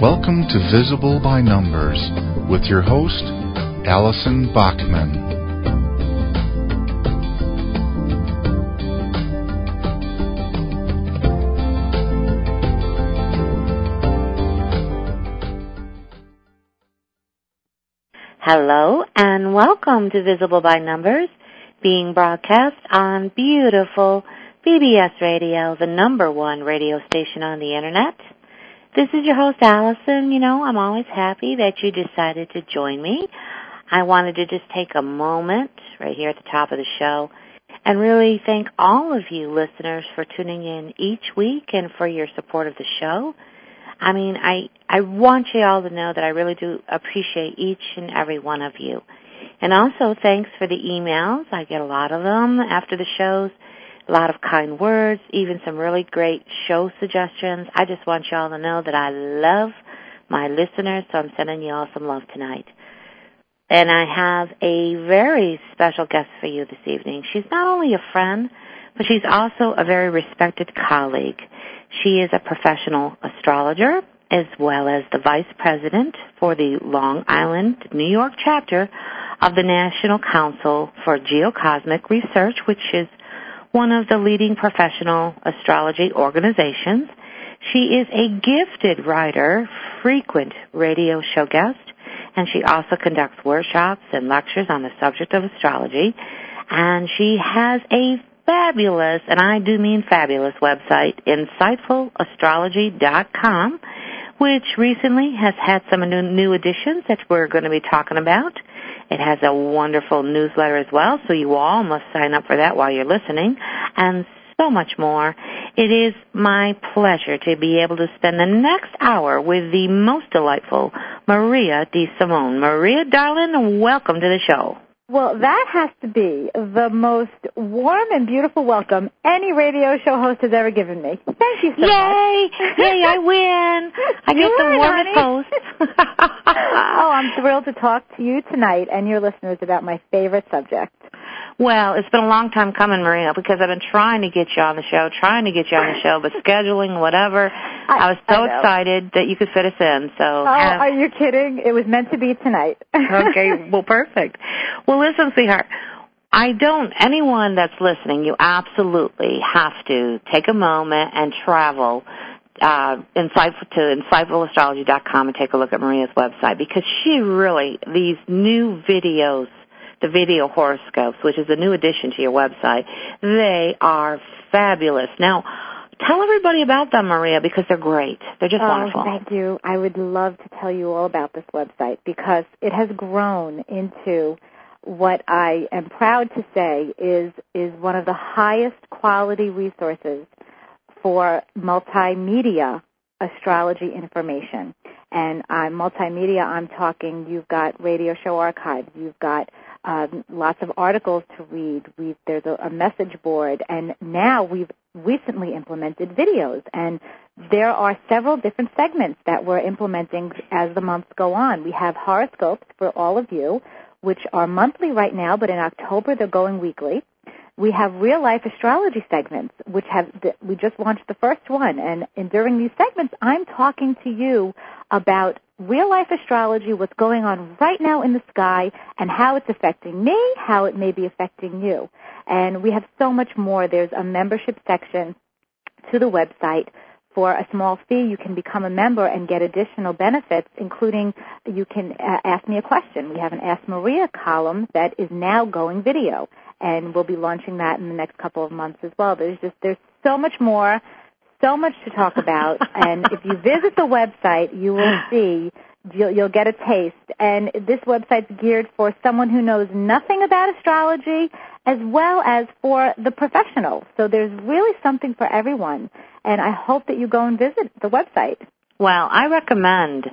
Welcome to Visible by Numbers with your host, Allison Bachman. Hello and welcome to Visible by Numbers, being broadcast on beautiful BBS Radio, the #1 radio station on the Internet. This is your host, Allison. You know, I'm always happy that you decided to join me. I wanted to just take a moment right here at the top of the show and really thank all of you listeners for tuning in each week and for your support of the show. I mean, I want you all to know that I really do appreciate each and every one of you. And also, thanks for the emails. I get a lot of them after the shows, a lot of kind words, even some really great show suggestions. I just want you all to know that I love my listeners, so I'm sending you all some love tonight. And I have a very special guest for you this evening. She's not only a friend, but she's also a very respected colleague. She is a professional astrologer as well as the vice president for the Long Island, New York chapter of the National Council for Geocosmic Research, which is one of the leading professional astrology organizations. She is a gifted writer, frequent radio show guest, and she also conducts workshops and lectures on the subject of astrology. And she has a fabulous, and I do mean fabulous, website, insightfulastrology.com, which recently has had some new additions that we're going to be talking about. It has a wonderful newsletter as well, so you all must sign up for that while you're listening, and so much more. It is my pleasure to be able to spend the next hour with the most delightful Maria DeSimone. Maria, darling, welcome to the show. Well, that has to be the most warm and beautiful welcome any radio show host has ever given me. Thank you so much. Yay! I win! I get the warmest host. Oh, I'm thrilled to talk to you tonight and your listeners about my favorite subject. Well, it's been a long time coming, Maria, because I've been trying to get you on the show, but scheduling, whatever. I was so excited that you could fit us in. So, are you kidding? It was meant to be tonight. Okay, well, perfect. Well, listen, sweetheart, anyone that's listening, you absolutely have to take a moment and travel to insightfulastrology.com and take a look at Maria's website, because she really, these new videos, the video horoscopes, which is a new addition to your website, they are fabulous. Now, tell everybody about them, Maria, because they're great. They're just wonderful. Thank you. I would love to tell you all about this website because it has grown into what I am proud to say is one of the highest quality resources for multimedia astrology information. And multimedia, I'm talking, you've got radio show archives, you've got lots of articles to read, there's a message board, and now we've recently implemented videos. And there are several different segments that we're implementing as the months go on. We have horoscopes for all of you, which are monthly right now, but in October they're going weekly. We have real-life astrology segments, which we just launched the first one. And during these segments, I'm talking to you about real-life astrology, what's going on right now in the sky, and how it's affecting me, how it may be affecting you. And we have so much more. There's a membership section to the website. For a small fee, you can become a member and get additional benefits, including you can ask me a question. We have an Ask Maria column that is now going video, and we'll be launching that in the next couple of months as well. There's so much more, so much to talk about, and if you visit the website, you will see, you'll get a taste. And this website's geared for someone who knows nothing about astrology as well as for the professional. So there's really something for everyone. And I hope that you go and visit the website. Well, I recommend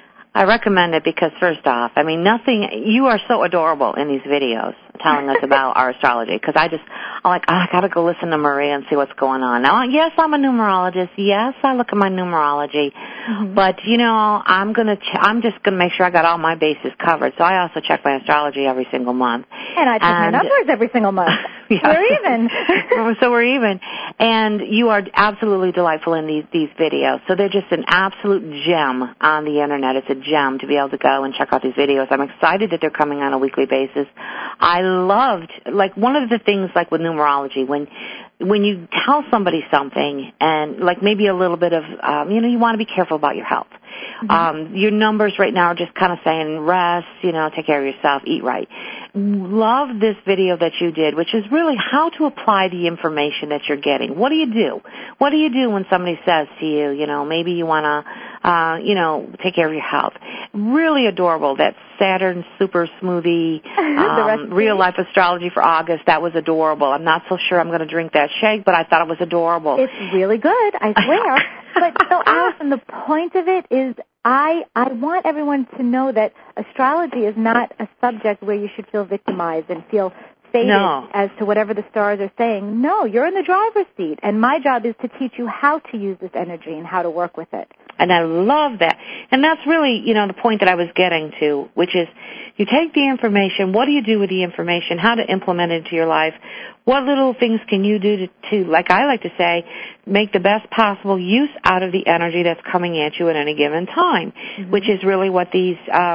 it because, first off, I mean, you are so adorable in these videos telling us about our astrology, because I got to go listen to Maria and see what's going on. Now, yes, I'm a numerologist. Yes, I look at my numerology. Mm-hmm. But, I'm just going to make sure I got all my bases covered. So I also check my astrology every single month. And I check my numbers every single month. Yeah. We're even. So we're even. And you are absolutely delightful in these videos. So they're just an absolute gem on the Internet. It's a gem to be able to go and check out these videos. I'm excited that they're coming on a weekly basis. I loved, like, one of the things, like with numerology, when you tell somebody something and, like, maybe a little bit of, you want to be careful about your health. Mm-hmm. Your numbers right now are just kind of saying rest, take care of yourself, eat right. Love this video that you did, which is really how to apply the information that you're getting. What do you do? What do you do when somebody says to you, maybe you want to, take care of your health? Really adorable. That Saturn Super Smoothie, Real Life Astrology for August, that was adorable. I'm not so sure I'm going to drink that shake, but I thought it was adorable. It's really good, I swear. But so, Allison, the point of it is I want everyone to know that astrology is not a subject where you should feel victimized and feel fated as to whatever the stars are saying. No, you're in the driver's seat, and my job is to teach you how to use this energy and how to work with it. And I love that. And that's really, the point that I was getting to, which is you take the information, what do you do with the information, how to implement it into your life, what little things can you do to, like I like to say, make the best possible use out of the energy that's coming at you at any given time, which is really what these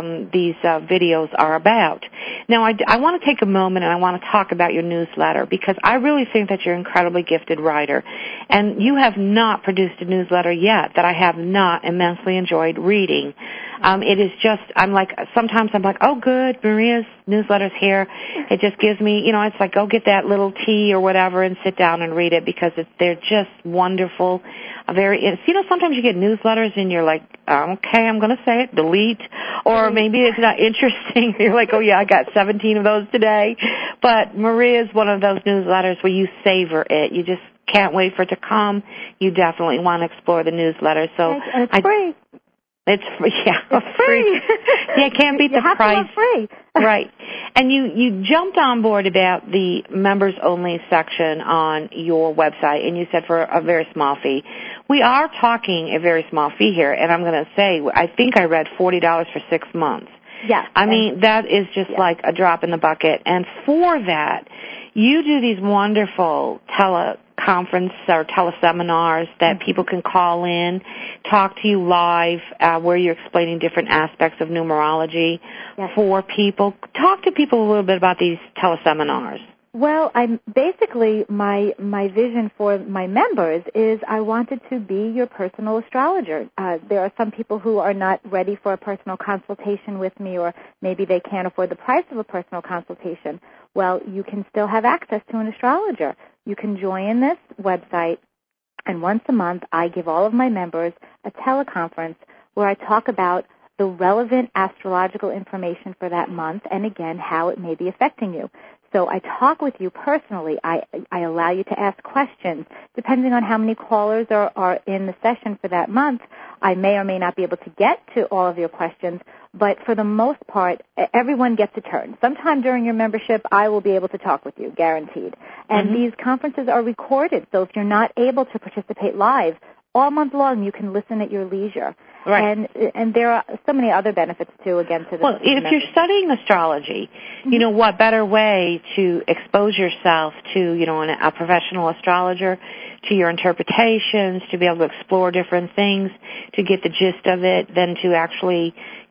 videos are about. Now, I want to take a moment and I want to talk about your newsletter because I really think that you're an incredibly gifted writer. And you have not produced a newsletter yet that I have not immensely enjoyed reading. It is just, sometimes I'm like, oh, good, Maria's newsletter's here. It just gives me, it's like, go get that little tea or whatever and sit down and read it because they're just wonderful. Sometimes you get newsletters and you're like, okay, I'm going to say it, delete, or maybe it's not interesting. You're like, oh, yeah, I got 17 of those today. But Maria's one of those newsletters where you savor it. You just can't wait for it to come. You definitely want to explore the newsletter. So and it's free. It's free. Yeah, it's free. Yeah, can't beat the price. You have to love free. Right. And you jumped on board about the members-only section on your website, and you said for a very small fee. We are talking a very small fee here, and I'm going to say I think I read $40 for 6 months. Yes. I mean, that is just like a drop in the bucket. And for that, you do these wonderful teleconference or teleseminars that people can call in, talk to you live, where you're explaining different aspects of numerology for people. Talk to people a little bit about these teleseminars. Well, I'm basically my vision for my members is I wanted to be your personal astrologer. There are some people who are not ready for a personal consultation with me, or maybe they can't afford the price of a personal consultation. Well, you can still have access to an astrologer. You can join this website, and once a month I give all of my members a teleconference where I talk about the relevant astrological information for that month and, again, how it may be affecting you. So I talk with you personally. I allow you to ask questions. Depending on how many callers are in the session for that month, I may or may not be able to get to all of your questions, but for the most part, everyone gets a turn. Sometime during your membership, I will be able to talk with you, guaranteed. And these conferences are recorded, so if you're not able to participate live, all month long you can listen at your leisure. Right. And there are so many other benefits, too, again, to this. Well, if you're studying astrology, what better way to expose yourself to, a professional astrologer, to your interpretations, to be able to explore different things, to get the gist of it, than to actually,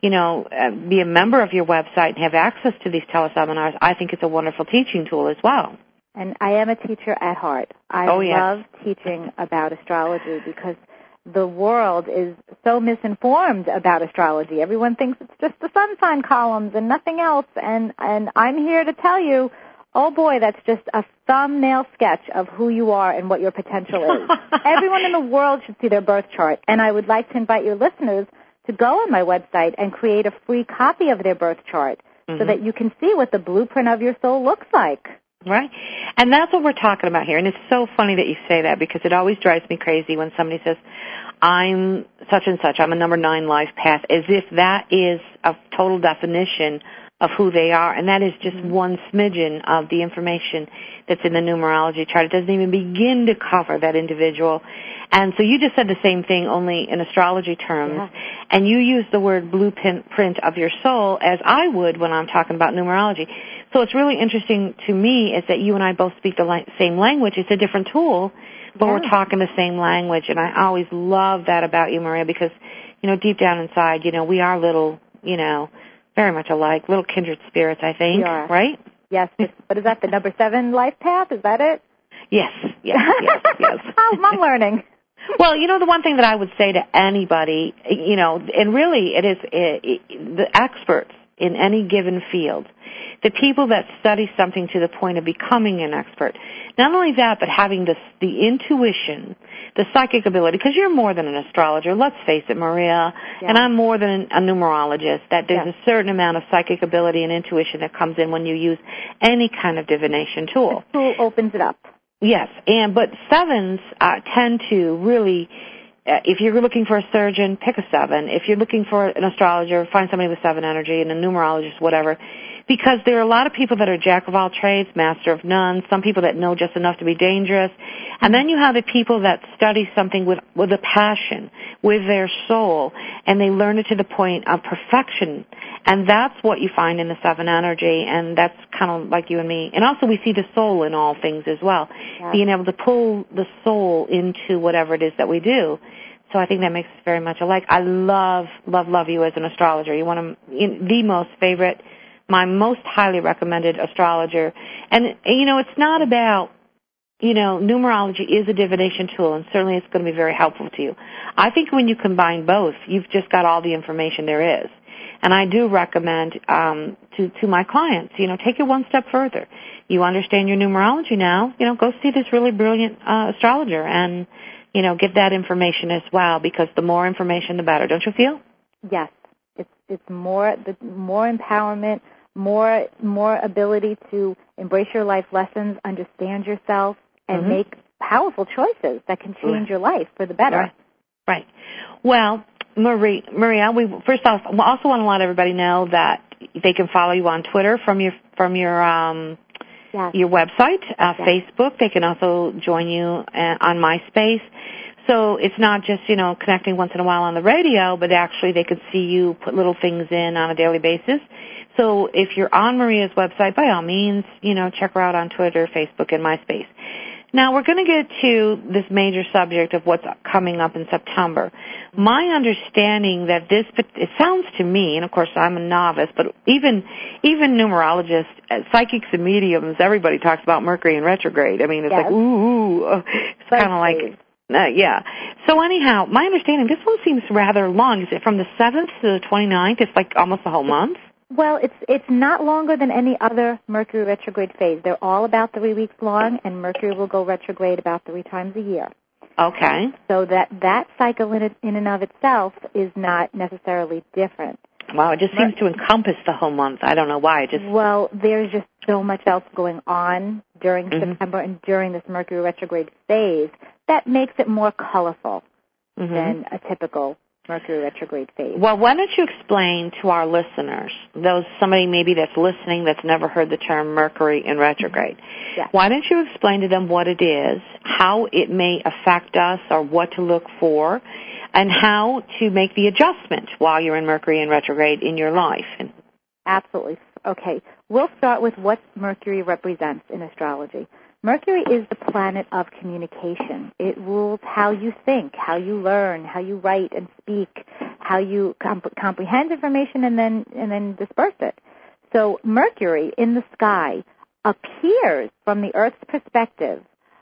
be a member of your website and have access to these teleseminars. I think it's a wonderful teaching tool as well. And I am a teacher at heart. I love teaching about astrology because the world is so misinformed about astrology. Everyone thinks it's just the sun sign columns and nothing else. And I'm here to tell you, oh boy, that's just a thumbnail sketch of who you are and what your potential is. Everyone in the world should see their birth chart. And I would like to invite your listeners to go on my website and create a free copy of their birth chart so that you can see what the blueprint of your soul looks like. Right. And that's what we're talking about here. And it's so funny that you say that because it always drives me crazy when somebody says, I'm such and such, I'm a number 9 life path, as if that is a total definition of who they are. And that is just one smidgen of the information that's in the numerology chart. It doesn't even begin to cover that individual. And so you just said the same thing, only in astrology terms. Yeah. And you use the word blueprint of your soul as I would when I'm talking about numerology. So it's really interesting to me is that you and I both speak the same language. It's a different tool, but we're talking the same language. And I always love that about you, Maria, because, deep down inside, we are little, very much alike, little kindred spirits, I think, right? Yes. What is that, the number 7 life path? Is that it? Yes. I'm learning. Well, the one thing that I would say to anybody, and really it is the experts in any given field, the people that study something to the point of becoming an expert. Not only that, but having the intuition, the psychic ability, because you're more than an astrologer, let's face it, Maria, and I'm more than a numerologist, that there's a certain amount of psychic ability and intuition that comes in when you use any kind of divination tool. The tool opens it up. Yes, but 7s tend to really, if you're looking for a surgeon, pick a 7. If you're looking for an astrologer, find somebody with 7 energy, and a numerologist, whatever. Because there are a lot of people that are jack of all trades, master of none, some people that know just enough to be dangerous. And then you have the people that study something with a passion, with their soul, and they learn it to the point of perfection. And that's what you find in the 7 energy, and that's kind of like you and me. And also we see the soul in all things as well, being able to pull the soul into whatever it is that we do. So I think that makes us very much alike. I love you as an astrologer. You're one of the most favorite, my most highly recommended astrologer. And, it's not about, numerology is a divination tool, and certainly it's going to be very helpful to you. I think when you combine both, you've just got all the information there is. And I do recommend to my clients, take it one step further. You understand your numerology now, go see this really brilliant astrologer and, get that information as well, because the more information, the better. Don't you feel? Yes. It's more empowerment, more ability to embrace your life lessons, understand yourself, and make powerful choices that can change your life for the better. Right. Well, Maria, first off, we also want to let everybody know that they can follow you on Twitter from your website, Facebook. They can also join you on MySpace. So it's not just, connecting once in a while on the radio, but actually they could see you put little things in on a daily basis. So if you're on Maria's website, by all means, check her out on Twitter, Facebook, and MySpace. Now, we're going to get to this major subject of what's coming up in September. My understanding that it sounds to me, and of course I'm a novice, but even numerologists, psychics and mediums, everybody talks about Mercury in retrograde. I mean, it's like, ooh, it's kind of like, So anyhow, my understanding, this one seems rather long. Is it from the 7th to the 29th? It's like almost a whole month? Well, it's not longer than any other Mercury retrograde phase. They're all about 3 weeks long, and Mercury will go retrograde about 3 times a year. Okay. So that cycle in and of itself is not necessarily different. Wow, it just seems to encompass the whole month. I don't know why. Well, there's just so much else going on during September and during this Mercury retrograde phase that makes it more colorful than a typical Mercury retrograde phase. Well, why don't you explain to our listeners, somebody maybe that's listening that's never heard the term Mercury in retrograde. Yes. Why don't you explain to them what it is, how it may affect us or what to look for, and how to make the adjustment while you're in Mercury in retrograde in your life? Absolutely. Okay. We'll start with what Mercury represents in astrology. Mercury is the planet of communication. It rules how you think, how you learn, how you write and speak, how you comprehend information and then disperse it. So Mercury in the sky appears from the Earth's perspective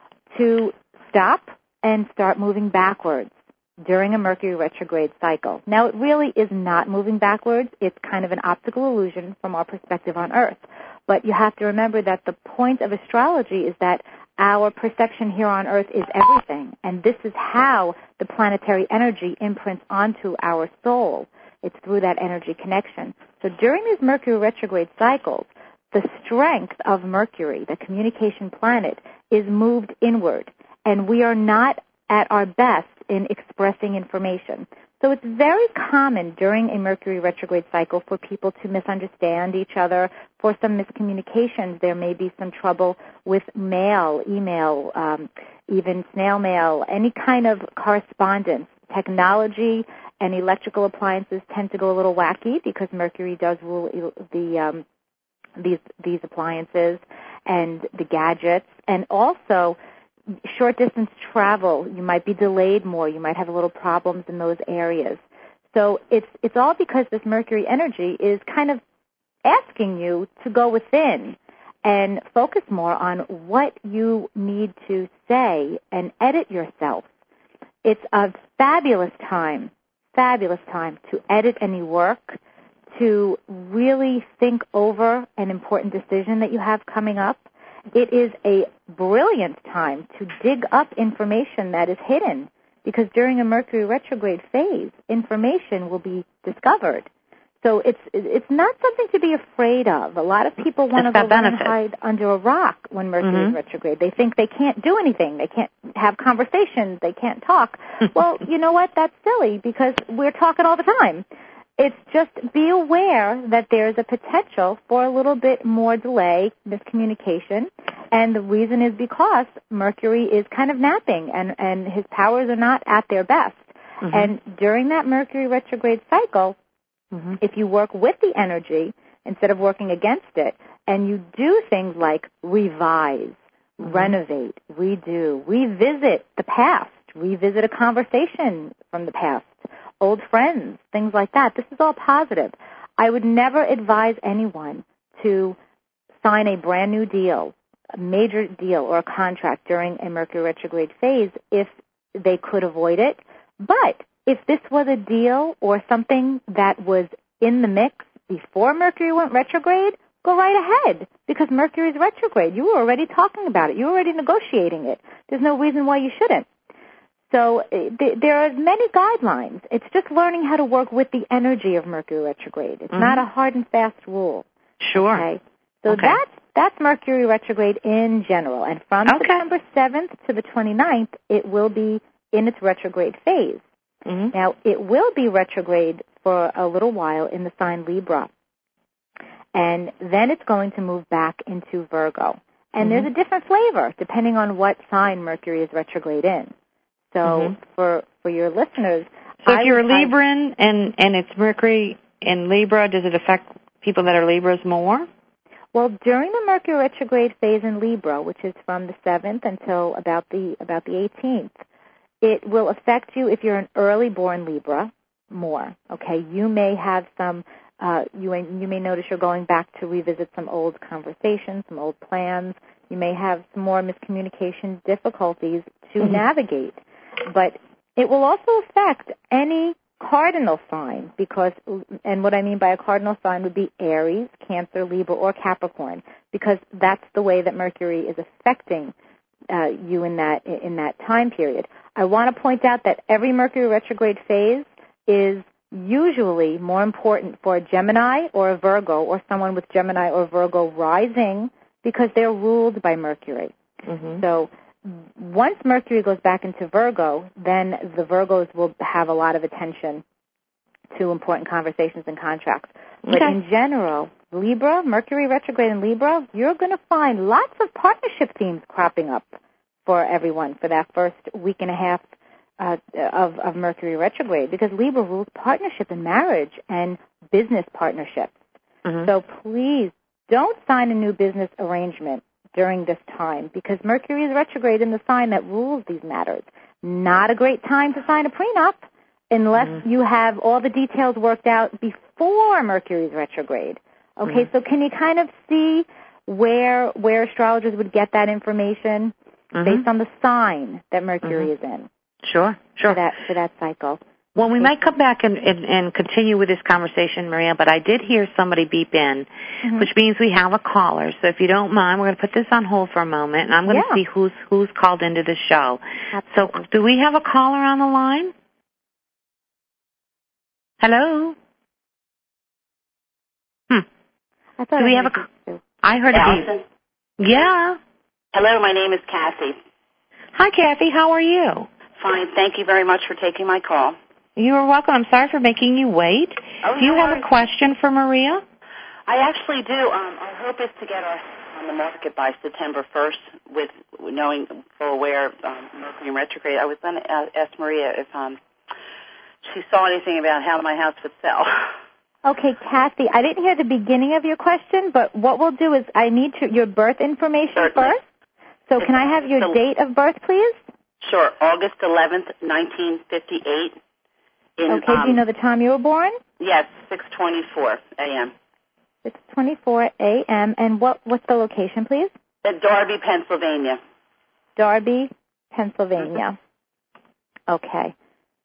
to stop and start moving backwards during a Mercury retrograde cycle. Now, it really is not moving backwards. It's kind of an optical illusion from our perspective on Earth. But you have to remember that the point of astrology is that our perception here on Earth is everything, and this is how the planetary energy imprints onto our soul. It's through that energy connection. So during these Mercury retrograde cycles, the strength of Mercury, the communication planet, is moved inward, and we are not at our best in expressing information. So it's very common during a Mercury retrograde cycle for people to misunderstand each other. For some miscommunications, there may be some trouble with mail, email, even snail mail, any kind of correspondence. Technology and electrical appliances tend to go a little wacky because Mercury does rule the these appliances and the gadgets, and also short distance travel. You might be delayed more. You might have a little problems in those areas. So it's all because this Mercury energy is kind of asking you to go within and focus more on what you need to say and edit yourself. It's a fabulous time to edit any work, to really think over an important decision that you have coming up. It is a brilliant time to dig up information that is hidden, because during a Mercury retrograde phase, information will be discovered. So it's not something to be afraid of. A lot of people want to go run and hide under a rock when Mercury is retrograde. They think they can't do anything. They can't have conversations. They can't talk. Well, you know what? That's silly, because we're talking all the time. It's just be aware that there's a potential for a little bit more delay, miscommunication, and the reason is because Mercury is kind of napping and his powers are not at their best. And during that Mercury retrograde cycle, if you work with the energy instead of working against it, and you do things like revise, renovate, redo, revisit the past, revisit a conversation from the past, old friends, things like that. This is all positive. I would never advise anyone to sign a brand new deal, a major deal or a contract during a Mercury retrograde phase if they could avoid it. But if this was a deal or something that was in the mix before Mercury went retrograde, go right ahead, because Mercury is retrograde. You were already talking about it. You were already negotiating it. There's no reason why you shouldn't. So there are many guidelines. It's just learning how to work with the energy of Mercury retrograde. It's not a hard and fast rule. Sure. Okay? So that's Mercury retrograde in general. And from September 7th to the 29th, it will be in its retrograde phase. Now, it will be retrograde for a little while in the sign Libra. And then it's going to move back into Virgo. And there's a different flavor depending on what sign Mercury is retrograde in. So for your listeners... So if you're a Libran and it's Mercury in Libra, does it affect people that are Libras more? Well, during the Mercury retrograde phase in Libra, which is from the 7th until about the 18th, it will affect you if you're an early born Libra more. Okay, you may have some... you may notice you're going back to revisit some old conversations, some old plans. You may have some more miscommunication difficulties to navigate. But it will also affect any cardinal sign, and what I mean by a cardinal sign would be Aries, Cancer, Libra, or Capricorn, because that's the way that Mercury is affecting you in that time period. I want to point out that every Mercury retrograde phase is usually more important for a Gemini or a Virgo or someone with Gemini or Virgo rising, because they're ruled by Mercury. So once Mercury goes back into Virgo, then the Virgos will have a lot of attention to important conversations and contracts. But in general, Libra, Mercury retrograde in Libra, you're going to find lots of partnership themes cropping up for everyone for that first week and a half of Mercury retrograde, because Libra rules partnership and marriage and business partnerships. So please don't sign a new business arrangement during this time, because Mercury is retrograde in the sign that rules these matters. Not a great time to sign a prenup unless you have all the details worked out before Mercury is retrograde. Okay, so can you kind of see where astrologers would get that information based on the sign that Mercury is in? Sure. For that cycle. Well, we might come back and continue with this conversation, Maria, but I did hear somebody beep in, which means we have a caller. So if you don't mind, we're going to put this on hold for a moment, and I'm going to see who's called into the show. Absolutely. So do we have a caller on the line? Hello? Do we have a... I heard a beep. Yeah. Hello, my name is Kathy. Hi, Kathy. How are you? Fine. Thank you very much for taking my call. You are welcome. I'm sorry for making you wait. Do you have a question for Maria? I actually do. Our hope is to get us on the market by September 1st with knowing full aware of Mercury in retrograde. I was going to ask Maria if she saw anything about how my house would sell. Okay, Kathy, I didn't hear the beginning of your question, but what we'll do is I need your birth information first. So can I have your date of birth, please? Sure, August 11th, 1958. Okay, do you know the time you were born? Yes, 6:24 a.m. 6:24 a.m. And what's the location, please? At Darby, Pennsylvania. Darby, Pennsylvania. Okay.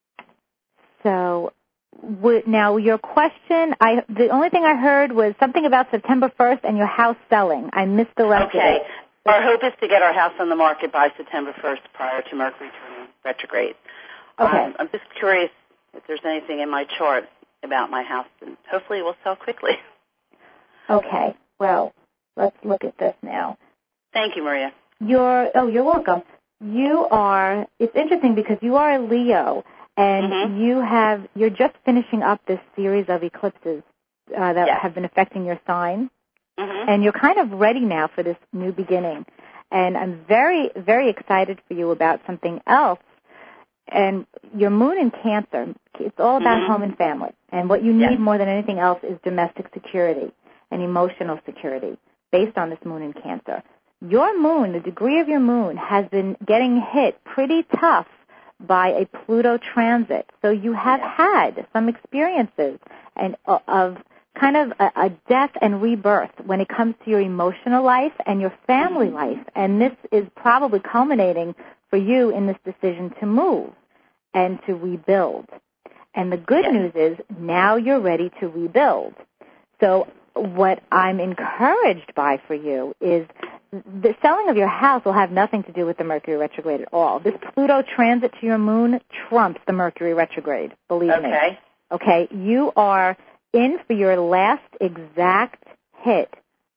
So now your question, the only thing I heard was something about September 1st and your house selling. I missed the rest of it. Our hope is to get our house on the market by September 1st prior to Mercury turning retrograde. Okay. I'm just curious if there's anything in my chart about my house, and hopefully it will sell quickly. Okay. Well, let's look at this now. Thank you, Maria. You're welcome. It's interesting because you are a Leo, and you're just finishing up this series of eclipses that have been affecting your sign. And you're kind of ready now for this new beginning. And I'm very, very excited for you about something else. And your moon in Cancer, it's all about home and family. And what you need more than anything else is domestic security and emotional security based on this moon in Cancer. Your moon, the degree of your moon, has been getting hit pretty tough by a Pluto transit. So you have had some experiences of kind of a death and rebirth when it comes to your emotional life and your family life. And this is probably culminating for you in this decision to move and to rebuild. And the good news is now you're ready to rebuild. So what I'm encouraged by for you is the selling of your house will have nothing to do with the Mercury retrograde at all. This Pluto transit to your moon trumps the Mercury retrograde, believe me. Okay, you are in for your last exact hit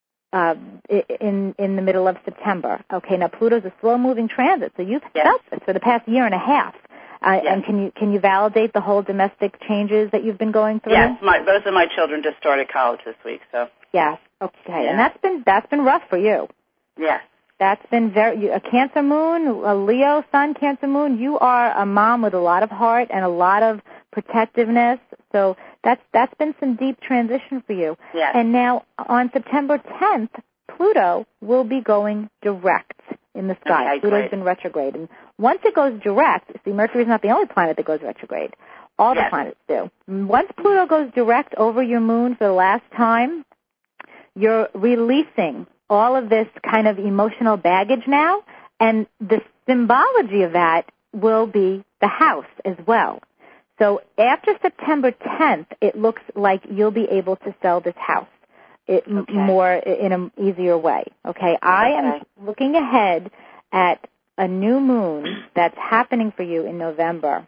in the middle of September. Okay, now Pluto's a slow-moving transit, so you've felt this for the past year and a half. And can you validate the whole domestic changes that you've been going through? Yes, both of my children just started college this week, so. Yes. Okay, and that's been rough for you. Yes. That's been a Cancer moon, a Leo sun, Cancer moon. You are a mom with a lot of heart and a lot of protectiveness. So that's been some deep transition for you. Yes. And now on September 10th, Pluto will be going direct in the sky. Okay, Pluto's been retrograde. And once it goes direct, see, Mercury's not the only planet that goes retrograde. All the planets do. Once Pluto goes direct over your moon for the last time, you're releasing all of this kind of emotional baggage now, and the symbology of that will be the house as well. So after September 10th, it looks like you'll be able to sell this house more in an easier way. Okay, I am looking ahead at a new moon that's happening for you in November.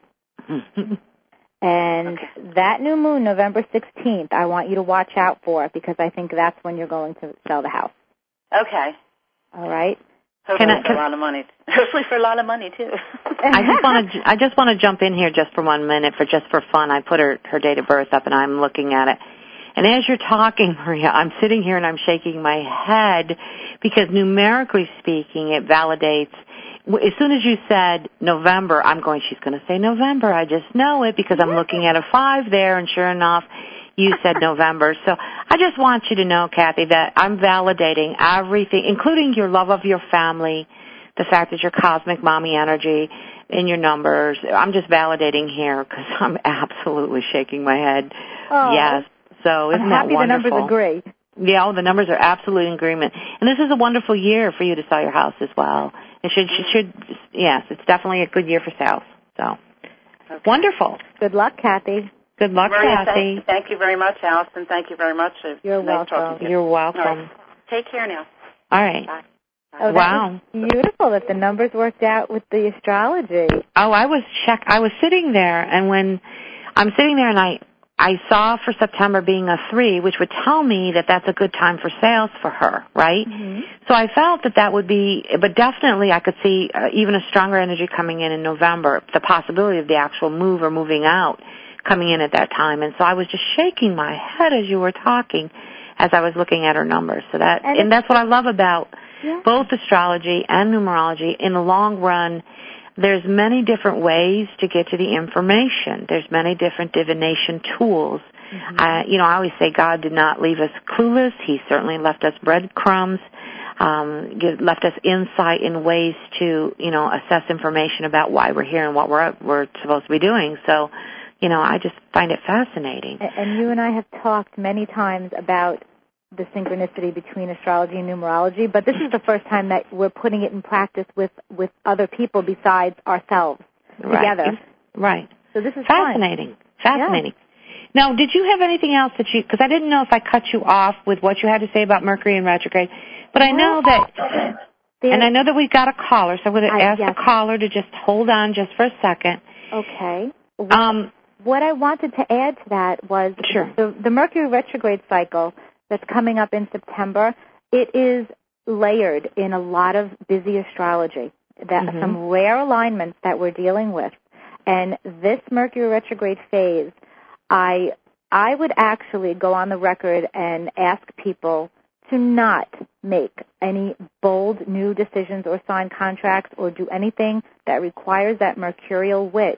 And that new moon, November 16th, I want you to watch out for because I think that's when you're going to sell the house. Okay. All right. Hopefully for a lot of money. Hopefully for a lot of money too. I just want to jump in here just for 1 minute for fun. I put her date of birth up and I'm looking at it. And as you're talking, Maria, I'm sitting here and I'm shaking my head because numerically speaking, it validates. As soon as you said November, I'm going, she's going to say November. I just know it because I'm looking at a 5 there, and sure enough, you said November. So I just want you to know, Kathy, that I'm validating everything, including your love of your family, the fact that your cosmic mommy energy in your numbers. I'm just validating here because I'm absolutely shaking my head. Oh, yes. So isn't that wonderful? I'm happy the numbers agree. Yeah, the numbers are absolutely in agreement. And this is a wonderful year for you to sell your house as well. It should, yes, it's definitely a good year for sales. So, wonderful. Good luck, Kathy. Good luck, Maria, Kathy. Thank you very much, Allison. Thank you very much. You're nice welcome. You're welcome. Right. Take care now. All right. Bye. Oh, wow. Beautiful that the numbers worked out with the astrology. Oh, I was sitting there, and when I'm sitting there and I saw for September being a 3, which would tell me that that's a good time for sales for her, right? Mm-hmm. So I felt that would be, but definitely I could see even a stronger energy coming in November, the possibility of the actual move or moving out coming in at that time. And so I was just shaking my head as you were talking as I was looking at her numbers. So and that's what I love about both astrology and numerology. In the long run, there's many different ways to get to the information. There's many different divination tools. Mm-hmm. I always say God did not leave us clueless. He certainly left us breadcrumbs, left us insight in ways to, assess information about why we're here and what we're supposed to be doing. So, I just find it fascinating. And you and I have talked many times about the synchronicity between astrology and numerology, but this is the first time that we're putting it in practice with other people besides ourselves together. Right. So this is fascinating. Fun. Fascinating. Yeah. Now, did you have anything else because I didn't know if I cut you off with what you had to say about Mercury in retrograde, but I know that, and I know that we've got a caller, so I'm going to ask the caller to just hold on just for a second. Okay. What I wanted to add to that was the Mercury retrograde cycle that's coming up in September. It is layered in a lot of busy astrology, some rare alignments that we're dealing with. And this Mercury retrograde phase, I would actually go on the record and ask people to not make any bold new decisions or sign contracts or do anything that requires that mercurial wit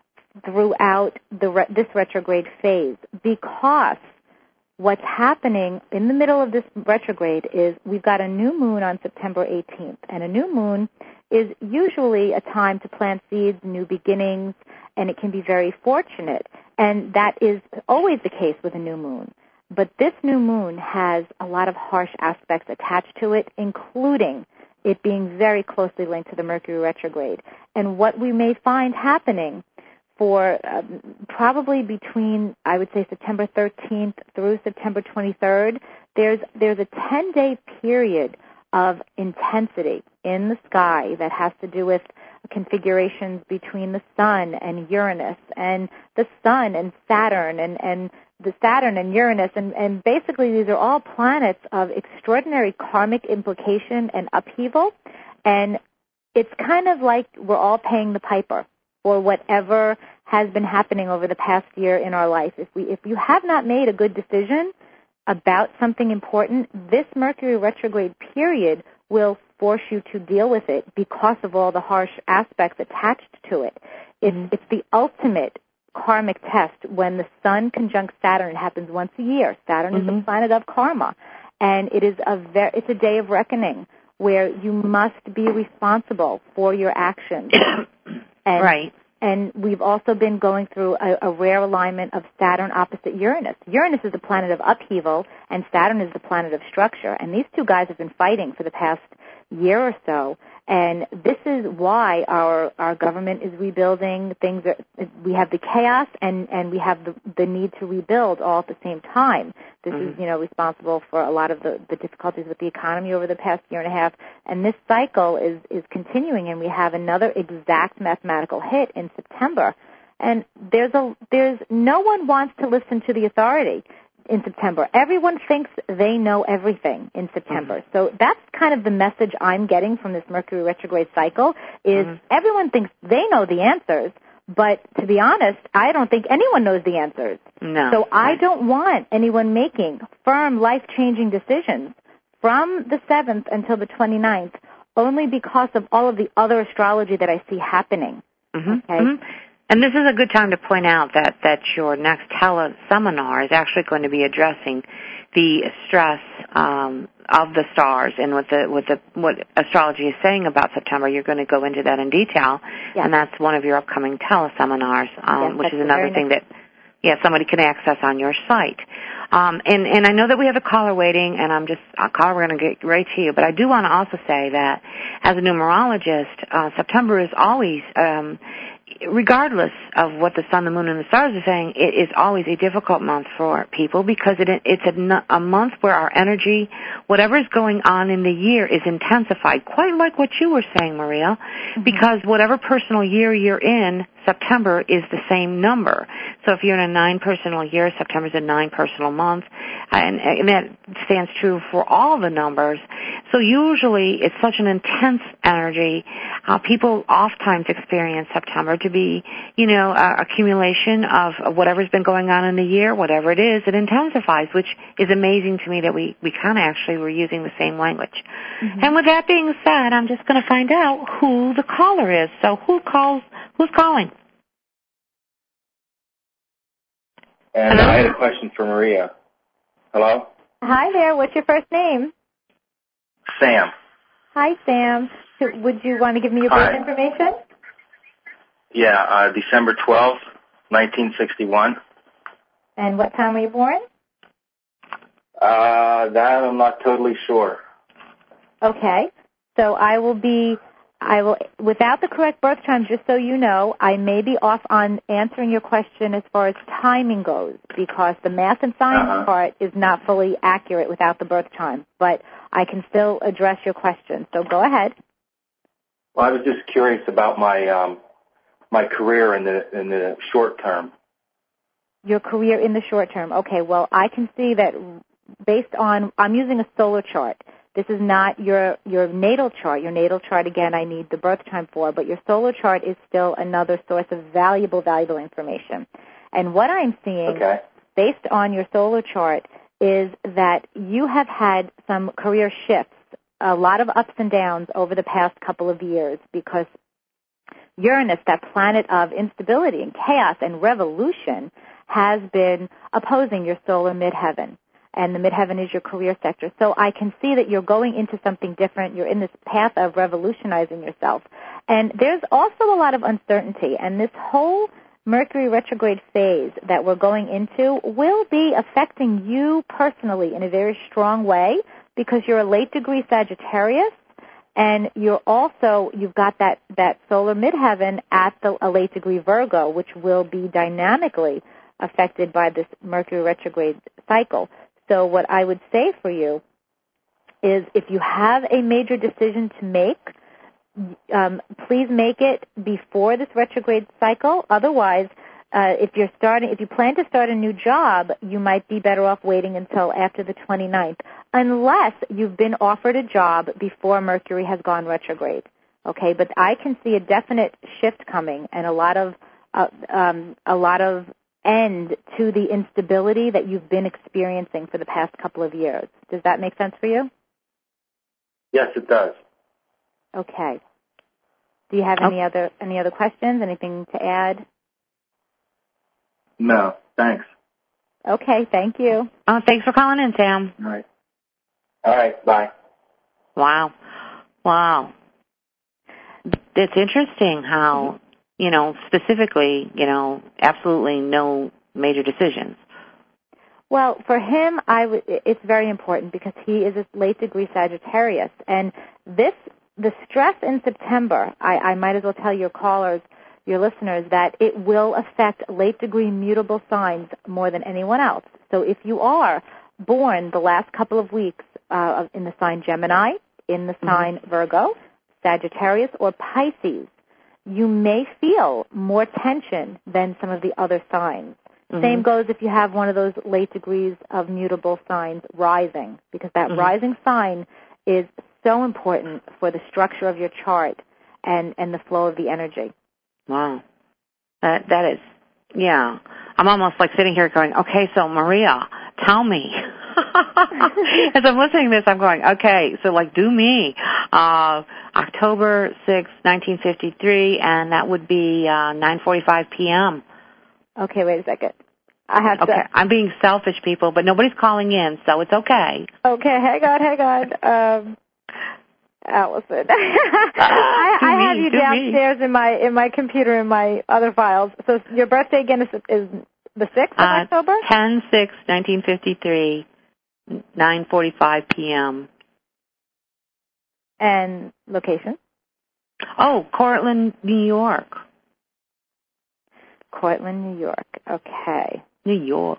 throughout this retrograde phase, because what's happening in the middle of this retrograde is we've got a new moon on September 18th, and a new moon is usually a time to plant seeds, new beginnings, and it can be very fortunate, and that is always the case with a new moon. But this new moon has a lot of harsh aspects attached to it, including it being very closely linked to the Mercury retrograde. And what we may find happening for probably between, I would say, September 13th through September 23rd, there's a 10-day period of intensity in the sky that has to do with configurations between the Sun and Uranus, and the Sun and Saturn, and the Saturn and Uranus, and basically these are all planets of extraordinary karmic implication and upheaval, and it's kind of like we're all paying the piper for whatever has been happening over the past year in our life. If you have not made a good decision about something important, this Mercury retrograde period will force you to deal with it because of all the harsh aspects attached to it. It's the ultimate karmic test when the Sun conjunct Saturn. It happens once a year. Saturn is the planet of karma, and it's a day of reckoning where you must be responsible for your actions. And we've also been going through a rare alignment of Saturn opposite Uranus. Uranus is the planet of upheaval, and Saturn is the planet of structure. And these two guys have been fighting for the past year or so. And this is why our government is rebuilding things. We have the chaos and we have the need to rebuild all at the same time. This is, responsible for a lot of the difficulties with the economy over the past year and a half. And this cycle is continuing, and we have another exact mathematical hit in September. And there's no one wants to listen to the authority in September. Everyone thinks they know everything in September. So that's kind of the message I'm getting from this Mercury retrograde cycle is everyone thinks they know the answers, but to be honest, I don't think anyone knows the answers. No. So I don't want anyone making firm, life-changing decisions from the 7th until the 29th only because of all of the other astrology that I see happening. Okay? And this is a good time to point out that your next teleseminar is actually going to be addressing the stress of the stars and what astrology is saying about September. You're going to go into that in detail, and that's one of your upcoming teleseminars, which is another thing that somebody can access on your site. And I know that we have a caller waiting, and caller, we're going to get right to you. But I do want to also say that as a numerologist, September is always, regardless of what the sun, the moon, and the stars are saying, it is always a difficult month for people because it's a month where our energy, whatever is going on in the year, is intensified, quite like what you were saying, Maria, because whatever personal year you're in, September is the same number. So if you're in a 9 personal year, September is a 9 personal month, and that stands true for all the numbers. So usually it's such an intense energy. People oftentimes experience September to be, accumulation of whatever's been going on in the year, whatever it is, it intensifies, which is amazing to me that we kind of actually were using the same language. Mm-hmm. And with that being said, I'm just going to find out who the caller is. So who's calling? And I had a question for Maria. Hello? Hi there. What's your first name? Sam. Hi, Sam. Would you want to give me your birth information? Yeah, December 12th, 1961. And what time were you born? That I'm not totally sure. Okay. So I will, without the correct birth time, just so you know, I may be off on answering your question as far as timing goes, because the math and science part is not fully accurate without the birth time. But I can still address your question. So go ahead. Well, I was just curious about my career in the short term. Your career in the short term. Okay, well, I can see that based on, I'm using a solar chart. This is not your natal chart. Your natal chart, again, I need the birth time for, but your solar chart is still another source of valuable information. And what I'm seeing, based on your solar chart, is that you have had some career shifts, a lot of ups and downs over the past couple of years, because Uranus, that planet of instability and chaos and revolution, has been opposing your solar midheaven. And the midheaven is your career sector. So I can see that you're going into something different. You're in this path of revolutionizing yourself. And there's also a lot of uncertainty. And this whole Mercury retrograde phase that we're going into will be affecting you personally in a very strong way, because you're a late degree Sagittarius, and you've got that solar midheaven at a late degree Virgo, which will be dynamically affected by this Mercury retrograde cycle. So what I would say for you is, if you have a major decision to make, please make it before this retrograde cycle. Otherwise, if you plan to start a new job, you might be better off waiting until after the 29th, unless you've been offered a job before Mercury has gone retrograde. Okay, but I can see a definite shift coming, and a lot of end to the instability that you've been experiencing for the past couple of years. Does that make sense for you? Yes, it does. Okay. Do you have any other questions? Anything to add? No, thanks. Okay, thank you. Oh, thanks for calling in, Sam. All right, bye. Wow. It's interesting how, specifically, absolutely no major decisions. Well, for him, it's very important, because he is a late degree Sagittarius, and the stress in September, I might as well tell your callers, your listeners, that it will affect late degree mutable signs more than anyone else. So if you are born the last couple of weeks in the sign Gemini, in the sign Virgo, Sagittarius, or Pisces, you may feel more tension than some of the other signs. Same goes if you have one of those late degrees of mutable signs rising, because that rising sign is so important for the structure of your chart and the flow of the energy. Wow. That is, yeah. I'm almost like sitting here going, okay, so Maria, tell me. As I'm listening to this, I'm going, okay, so do me. October 6, 1953, and that would be 9:45 p.m. Okay, wait a second. I have to. Okay, I'm being selfish, people, but nobody's calling in, so it's okay. Okay, hang on. Allison, I have you downstairs in my computer in my other files. So your birthday again is the 6th of October? 10/6/1953, 9:45 p.m. And location? Oh, Cortland, New York. Cortland, New York. Okay. New York.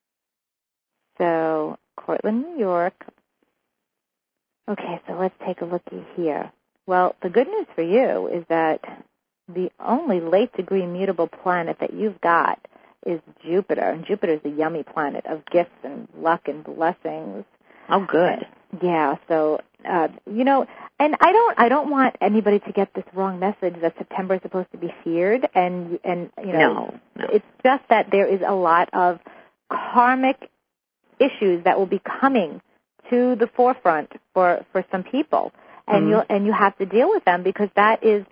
So, Cortland, New York. Okay, so let's take a looky here. Well, the good news for you is that the only late degree mutable planet that you've got is Jupiter. And Jupiter is the yummy planet of gifts and luck and blessings. Oh, good. Yeah, so and I don't want anybody to get this wrong message that September is supposed to be feared, and No. It's just that there is a lot of karmic issues that will be coming to the forefront for some people, and you have to deal with them, because that is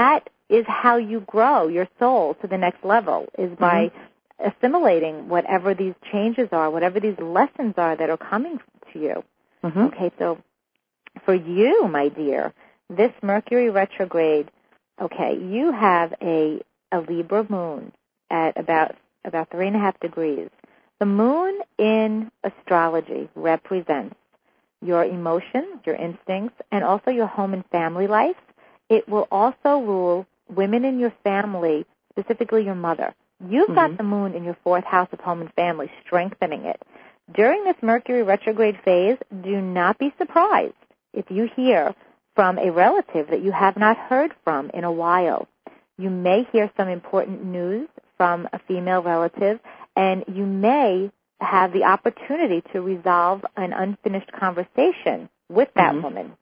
how you grow your soul to the next level, is by assimilating whatever these changes are, whatever these lessons are that are coming to you. Okay, so for you, my dear, this Mercury retrograde, okay, you have a Libra moon at about 3.5 degrees. The moon in astrology represents your emotions, your instincts, and also your home and family life. It will also rule women in your family, specifically your mother. You've got the moon in your 4th house of home and family, strengthening it. During this Mercury retrograde phase, do not be surprised if you hear from a relative that you have not heard from in a while. You may hear some important news from a female relative, and you may have the opportunity to resolve an unfinished conversation with that woman.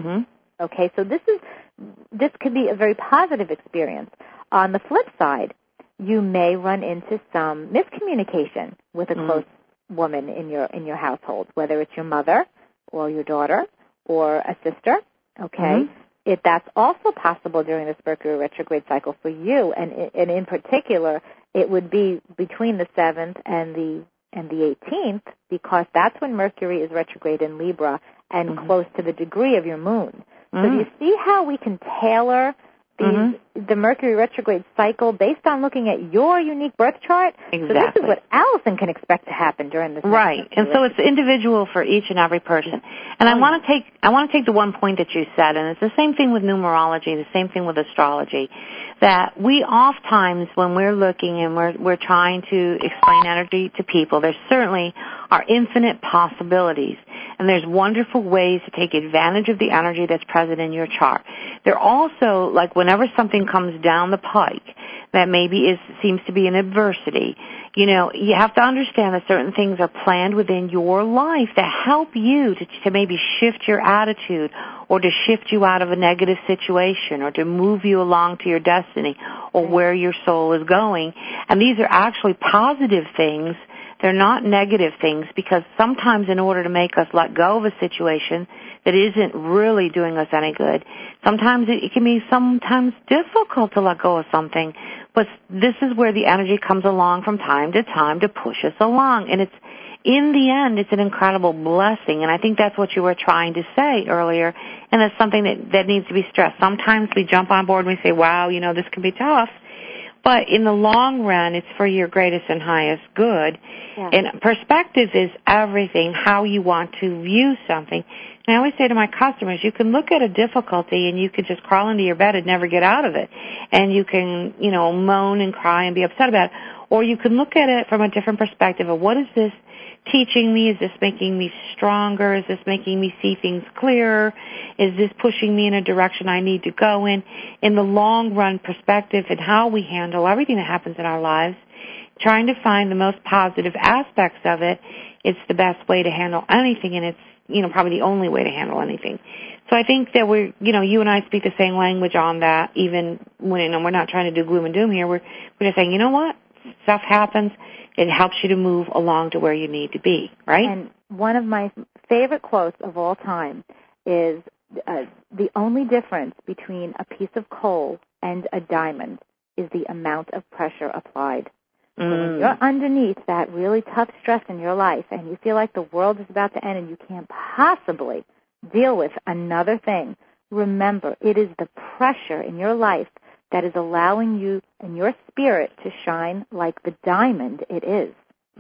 Okay, so this could be a very positive experience. On the flip side, you may run into some miscommunication with a close woman in your household, whether it's your mother or your daughter or a sister. Okay, that's also possible during this Mercury retrograde cycle for you, and in particular, it would be between the 7th and the 18th, because that's when Mercury is retrograde in Libra and close to the degree of your moon. So do you see how we can tailor the Mercury retrograde cycle based on looking at your unique birth chart? Exactly. So this is what Allison can expect to happen during this. Right, and so it's individual for each and every person. And I want to take the one point that you said, and it's the same thing with numerology, the same thing with astrology, that we oftentimes, when we're looking and we're trying to explain energy to people, there certainly are infinite possibilities, and there's wonderful ways to take advantage of the energy that's present in your chart. There also, like whenever something comes down the pike that maybe seems to be an adversity, you have to understand that certain things are planned within your life that help you to maybe shift your attitude, or to shift you out of a negative situation, or to move you along to your destiny or where your soul is going. And these are actually positive things. They're not negative things, because sometimes in order to make us let go of a situation that isn't really doing us any good, sometimes it can be sometimes difficult to let go of something. But this is where the energy comes along from time to time to push us along. And in the end, it's an incredible blessing. And I think that's what you were trying to say earlier. And that's something that needs to be stressed. Sometimes we jump on board and we say, wow, this can be tough. But in the long run, it's for your greatest and highest good. Yeah. And perspective is everything, how you want to view something. And I always say to my customers, you can look at a difficulty and you can just crawl into your bed and never get out of it. And you can, moan and cry and be upset about it. Or you can look at it from a different perspective of, what is this teaching me? Is this making me stronger? Is this making me see things clearer? Is this pushing me in a direction I need to go in? In the long run perspective and how we handle everything that happens in our lives, trying to find the most positive aspects of it, it's the best way to handle anything, and it's, probably the only way to handle anything. So I think that you and I speak the same language on that, even when we're not trying to do gloom and doom here. We're just saying, you know what? Stuff happens. It helps you to move along to where you need to be, right? And one of my favorite quotes of all time is, the only difference between a piece of coal and a diamond is the amount of pressure applied. So when you're underneath that really tough stress in your life and you feel like the world is about to end and you can't possibly deal with another thing, remember, it is the pressure in your life that is allowing you and your spirit to shine like the diamond it is.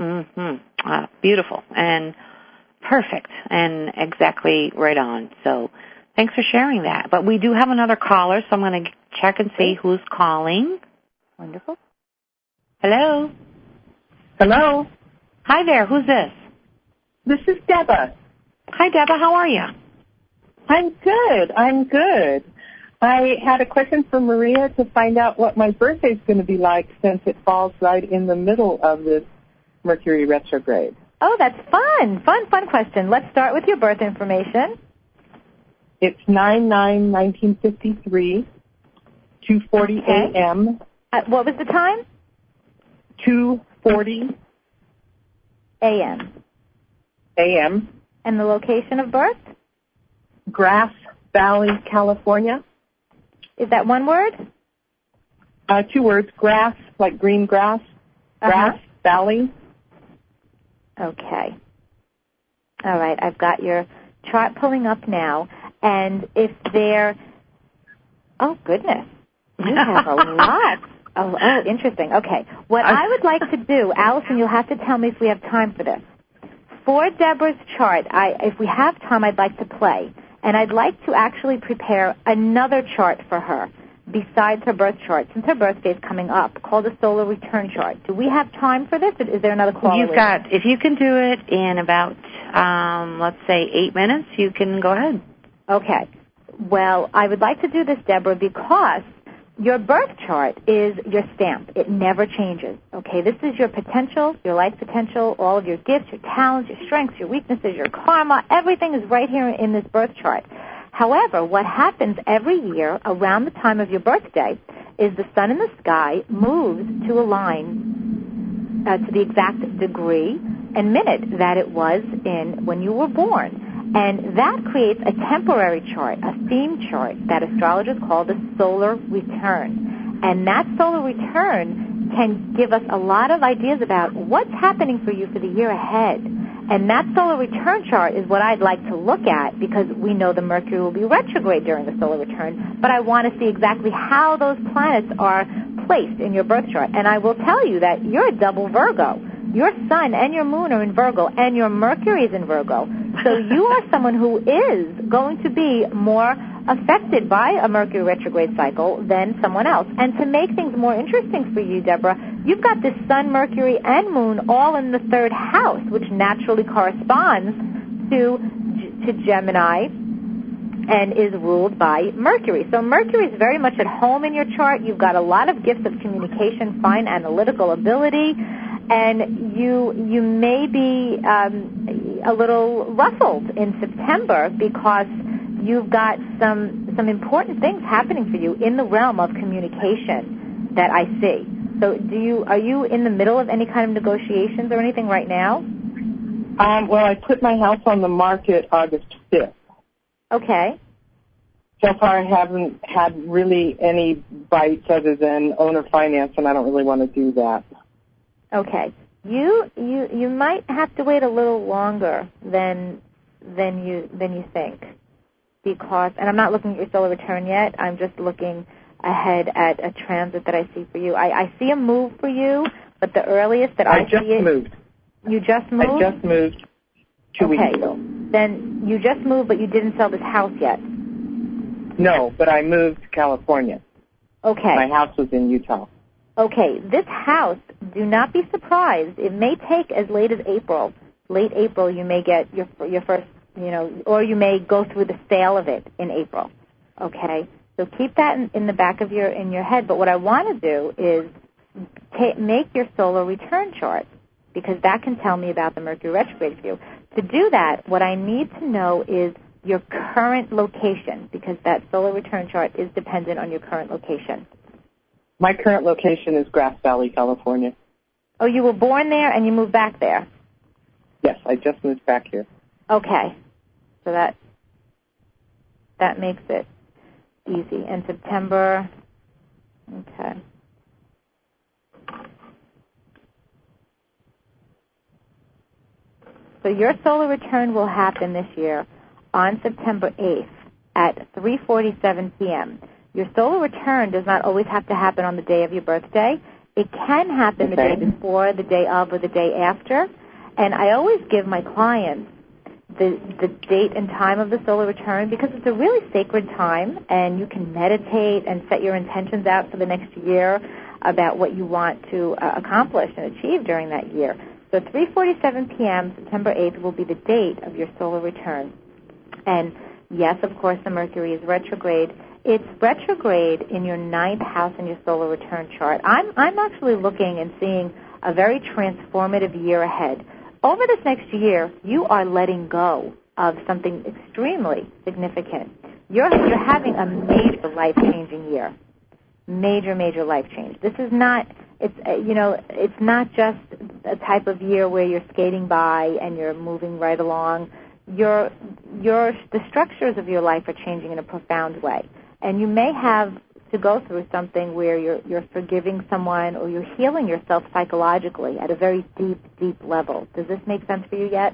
Beautiful and perfect and exactly right on. So thanks for sharing that. But we do have another caller, so I'm going to check and see who's calling. Wonderful. Hello? Hello? Hi there. Who's this? This is Deba. Hi, Deba. How are you? I'm good. I had a question for Maria to find out what my birthday is going to be like, since it falls right in the middle of this Mercury retrograde. Oh, that's fun. Fun question. Let's start with your birth information. It's 9/9/1953, 2:40 a.m. What was the time? 2:40 a.m. a.m. And the location of birth? Grass Valley, California. Is that one word? 2 words. Grass, like green grass. Grass Valley. Okay. All right. I've got your chart pulling up now. And if there... Oh, goodness. You have a lot. Oh, interesting. Okay. What I would like to do, Allison, you'll have to tell me if we have time for this. For Deborah's chart, if we have time, I'd like to play. And I'd like to actually prepare another chart for her besides her birth chart, since her birthday is coming up, called a solar return chart. Do we have time for this? Is there another call? If you can do it in about, let's say, 8 minutes, you can go ahead. Okay. Well, I would like to do this, Deborah, because your birth chart is your stamp. It never changes. Okay, this is your potential, your life potential, all of your gifts, your talents, your strengths, your weaknesses, your karma. Everything is right here in this birth chart. However, what happens every year around the time of your birthday is the sun in the sky moves to align to the exact degree and minute that it was in when you were born. And that creates a temporary chart, a theme chart that astrologers call the solar return. And that solar return can give us a lot of ideas about what's happening for you for the year ahead. And that solar return chart is what I'd like to look at, because we know the Mercury will be retrograde during the solar return, but I want to see exactly how those planets are placed in your birth chart. And I will tell you that you're a double Virgo. Your sun and your moon are in Virgo, and your Mercury is in Virgo. So you are someone who is going to be more affected by a Mercury retrograde cycle than someone else. And to make things more interesting for you, Deborah, you've got this sun, Mercury, and moon all in the 3rd house, which naturally corresponds to Gemini and is ruled by Mercury. So Mercury is very much at home in your chart. You've got a lot of gifts of communication, fine analytical ability, and you may be a little ruffled in September because you've got some important things happening for you in the realm of communication that I see. So are you in the middle of any kind of negotiations or anything right now? Well, I put my house on the market August 5th. Okay. So far I haven't had really any bites other than owner finance, and I don't really want to do that. Okay. You might have to wait a little longer than you think, because, and I'm not looking at your solar return yet. I'm just looking ahead at a transit that I see for you. I see a move for you, but the earliest that I see it... I just moved. You just moved? I just moved 2 weeks ago. Then you just moved, but you didn't sell this house yet. No, but I moved to California. Okay. My house was in Utah. Okay, this house, do not be surprised. It may take as late as April. Late April, you may get your first, or you may go through the sale of it in April. Okay, so keep that in the back of your head. But what I want to do is make your solar return chart, because that can tell me about the Mercury retrograde for you. To do that, what I need to know is your current location, because that solar return chart is dependent on your current location. My current location is Grass Valley, California. Oh, you were born there and you moved back there? Yes, I just moved back here. Okay. So that makes it easy. And September, okay. So your solar return will happen this year on September 8th at 3:47 p.m. Your solar return does not always have to happen on the day of your birthday. It can happen the day before, the day of, or the day after. And I always give my clients the date and time of the solar return, because it's a really sacred time, and you can meditate and set your intentions out for the next year about what you want to accomplish and achieve during that year. So 3:47 p.m., September 8th, will be the date of your solar return. And yes, of course, the Mercury is retrograde. It's retrograde in your 9th house in your solar return chart. I'm actually looking and seeing a very transformative year ahead. Over this next year, you are letting go of something extremely significant. you're having a major life-changing year. Major life change. This is not, it's not just a type of year where you're skating by and you're moving right along. The structures of your life are changing in a profound way. And you may have to go through something where you're forgiving someone or you're healing yourself psychologically at a very deep level. Does this make sense for you yet?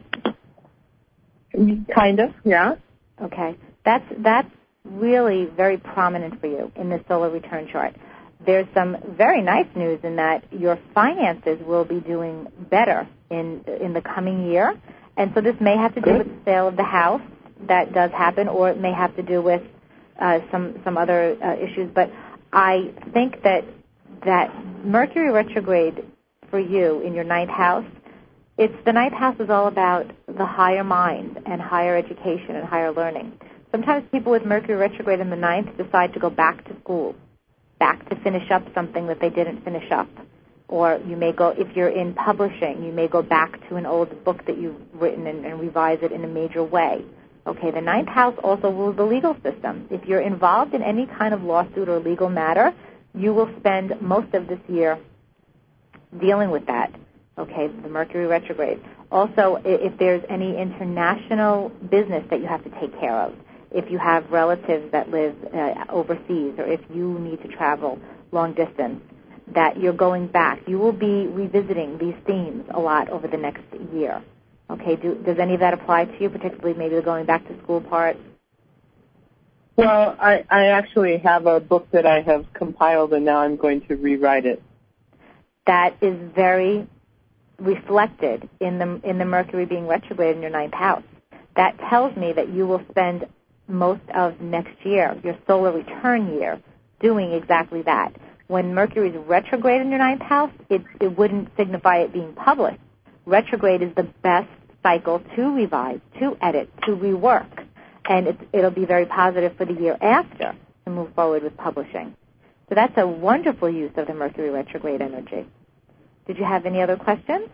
Kind of, yeah. Okay. That's really very prominent for you in the solar return chart. There's some very nice news in that your finances will be doing better in the coming year. And so this may have to do with the sale of the house. That does happen, or it may have to do with some other issues. But I think that Mercury retrograde for you in your ninth house, the ninth house is all about the higher mind and higher education and higher learning. Sometimes people with Mercury retrograde in the ninth decide to go back to school, back to finish up something that they didn't finish up. Or you may go, if you're in publishing, you may go back to an old book that you've written and revise it in a major way. Okay, the ninth house also rules the legal system. If you're involved in any kind of lawsuit or legal matter, you will spend most of this year dealing with that. Okay, the Mercury retrograde. Also, if there's any international business that you have to take care of, if you have relatives that live overseas, or if you need to travel long distance, that you're going back. You will be revisiting these themes a lot over the next year. Okay, does any of that apply to you, particularly maybe the going back to school part? Well, I actually have a book that I have compiled, and now I'm going to rewrite it. That is very reflected in the Mercury being retrograde in your ninth house. That tells me that you will spend most of next year, your solar return year, doing exactly that. When Mercury is retrograde in your ninth house, it wouldn't signify it being published. Retrograde is the best cycle to revise, to edit, to rework, and it'll be very positive for the year after to move forward with publishing. So that's a wonderful use of the Mercury retrograde energy. Did you have any other questions?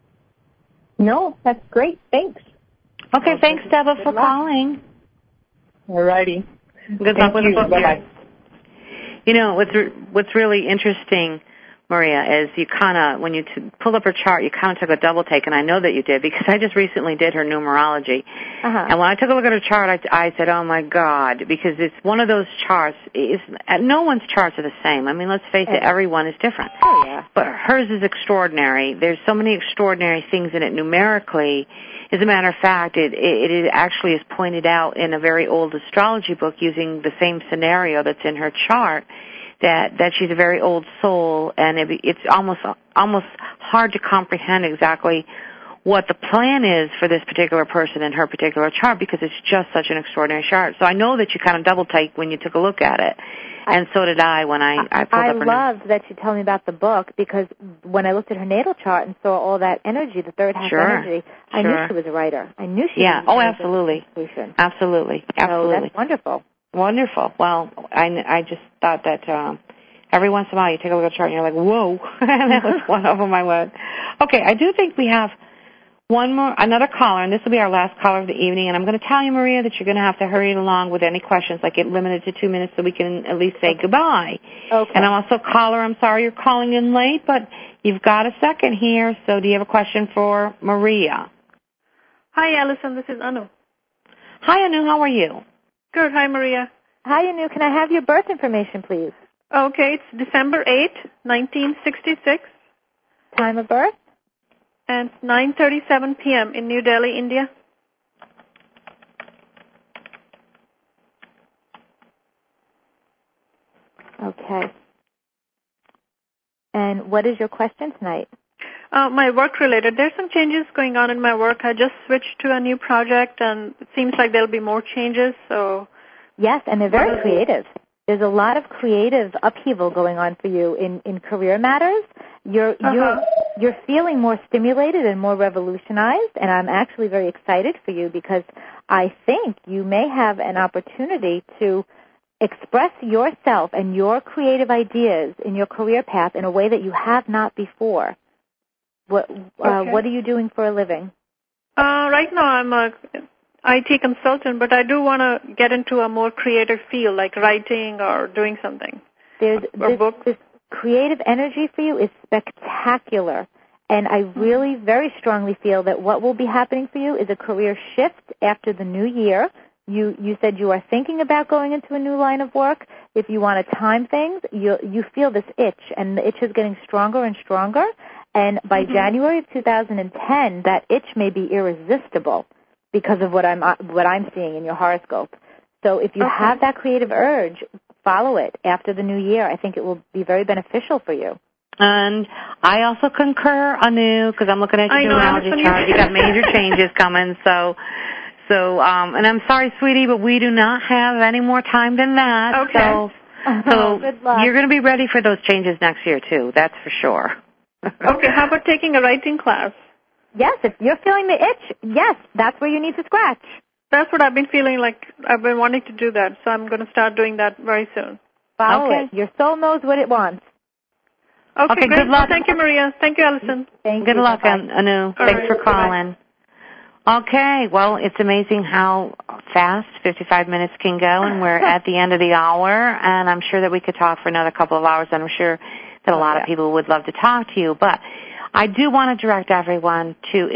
No, that's great. Thanks. Okay, thanks, Deborah, for calling. All righty. Good luck with the book. Bye-bye. You know, what's really interesting, Maria, is you kind of, when you pulled up her chart, you kind of took a double take, and I know that you did because I just recently did her numerology. Uh-huh. And when I took a look at her chart, I said, oh, my God, because it's one of those charts. No one's charts are the same. I mean, let's face it, everyone is different. Oh, yeah. But hers is extraordinary. There's so many extraordinary things in it numerically. As a matter of fact, it actually is pointed out in a very old astrology book using the same scenario that's in her chart, that she's a very old soul, and it's almost hard to comprehend exactly what the plan is for this particular person in her particular chart because it's just such an extraordinary chart. So I know that you kind of double-take when you took a look at it, and so did I when I pulled up her name. I love that you told me about the book because when I looked at her natal chart and saw all that energy, the third house energy, I knew she was a writer. I knew she was a writer. Absolutely. Absolutely. So that's wonderful. Wonderful. Well, I just thought that every once in a while you take a look at the chart and you're like, whoa. And that was one of them I went. Okay, I do think we have another caller, and this will be our last caller of the evening, and I'm going to tell you, Maria, that you're going to have to hurry along with any questions, like get limited to 2 minutes so we can at least say goodbye. Okay. And I'm also, caller, I'm sorry you're calling in late, but you've got a second here, so do you have a question for Maria? Hi, Allison, this is Anu. Hi, Anu, how are you? Good, hi, Maria. Hi, Anu, can I have your birth information, please? Okay, it's December 8th, 1966. Time of birth? And it's 9:37 p.m. in New Delhi, India. Okay. And what is your question tonight? My work-related. There's some changes going on in my work. I just switched to a new project, and it seems like there'll be more changes. So. Yes, and they're very creative. There's a lot of creative upheaval going on for you in career matters. You're feeling more stimulated and more revolutionized, and I'm actually very excited for you because I think you may have an opportunity to express yourself and your creative ideas in your career path in a way that you have not before. What are you doing for a living? Right now IT consultant, but I do want to get into a more creative field, like writing or doing something. This creative energy for you is spectacular. And I really very strongly feel that what will be happening for you is a career shift after the new year. You said you are thinking about going into a new line of work. If you want to time things, you feel this itch, and the itch is getting stronger and stronger. And by January of 2010, that itch may be irresistible because of what I'm seeing in your horoscope. So if you have that creative urge, follow it after the new year. I think it will be very beneficial for you. And I also concur, Anu, because I'm looking at your numerology chart. You got major changes coming, so, and I'm sorry, sweetie, but we do not have any more time than that. Okay. So good luck. You're going to be ready for those changes next year, too. That's for sure. Okay, how about taking a writing class? Yes, if you're feeling the itch, yes, that's where you need to scratch. That's what I've been feeling like. I've been wanting to do that, so I'm going to start doing that very soon. Follow it. Your soul knows what it wants. Okay, great. Good luck. Thank you, Maria. Thank you, Allison. Good luck, Anu. Thanks for calling. Okay, well, it's amazing how fast 55 minutes can go, and we're at the end of the hour, and I'm sure that we could talk for another couple of hours, and I'm sure that a lot of people would love to talk to you. But I do want to direct everyone to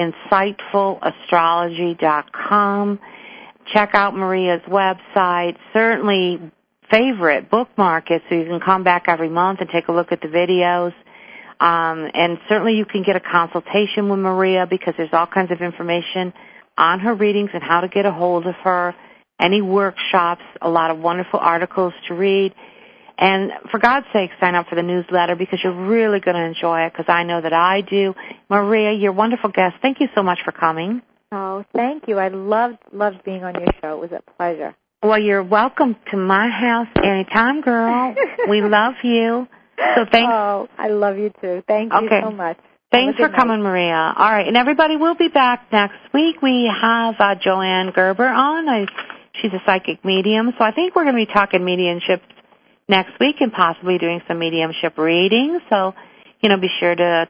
insightfulastrology.com. Check out Maria's website. Certainly favorite, bookmark it so you can come back every month and take a look at the videos. And certainly you can get a consultation with Maria because there's all kinds of information on her readings and how to get a hold of her, any workshops, a lot of wonderful articles to read. And for God's sake, sign up for the newsletter because you're really going to enjoy it because I know that I do. Maria, you're a wonderful guest. Thank you so much for coming. Oh, thank you. I loved being on your show. It was a pleasure. Well, you're welcome to my house anytime, girl. We love you. So thanks. Oh, I love you too. Thank you so much. Thanks for coming, Maria. All right, and everybody, we'll be back next week. We have Joanne Gerber on. She's a psychic medium, so I think we're going to be talking mediumship next week and possibly doing some mediumship readings. So, be sure to.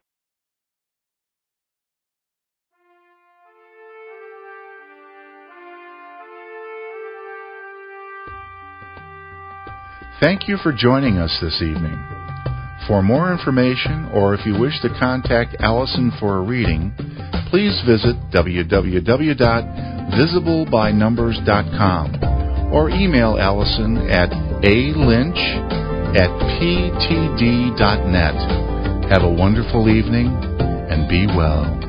Thank you for joining us this evening. For more information, or if you wish to contact Allison for a reading, please visit www.visiblebynumbers.com or email Allison at alynch@ptd.net. Have a wonderful evening and be well.